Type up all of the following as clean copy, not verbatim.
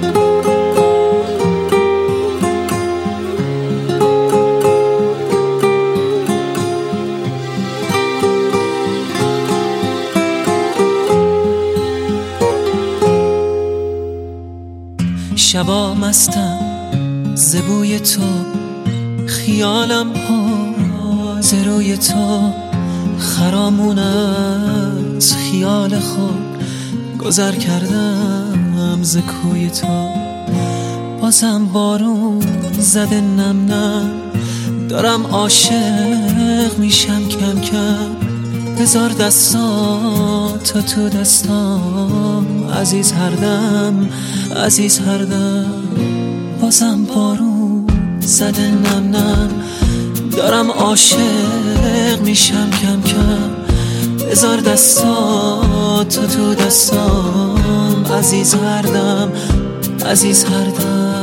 شبا مستم ز بوی تو، خیالم ها ز روی تو، خرامون از خیال خود گذر کردم ز کوی تو. بازم بارون زده نم نم، دارم عاشق میشم کم کم. بذار دستاتو تو دستام عزیز هر دم، عزیز هر دم. بازم بارون زده نم نم، دارم عاشق میشم کم کم. بذار دستاتو تو دستام عزیز هر دم، عزیز هر دم.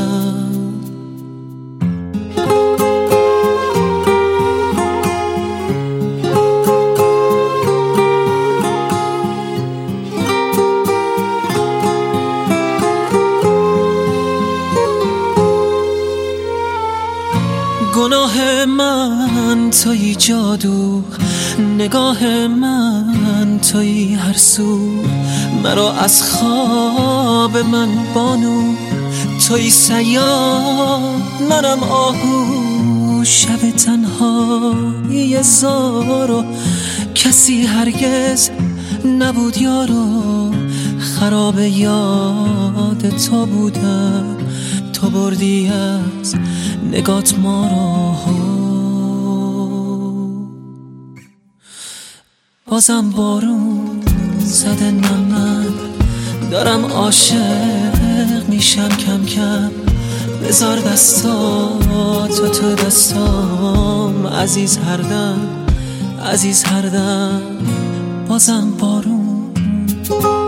گناه من تویی جادو، نگاه من تویی هر سو. مرا از خواب من بانو، تویی صیاد منم آهو. شب تنهایی زارو، کسی هرگز نبود یارو. خراب یاد تو بودم، تو بردی از نگات ما رو. بازم بارون زده نم نم، دارم عاشق میشم کم کم. بذار دستاتو تو دستام عزیز هر دم، عزیز هر دم. بازم بارون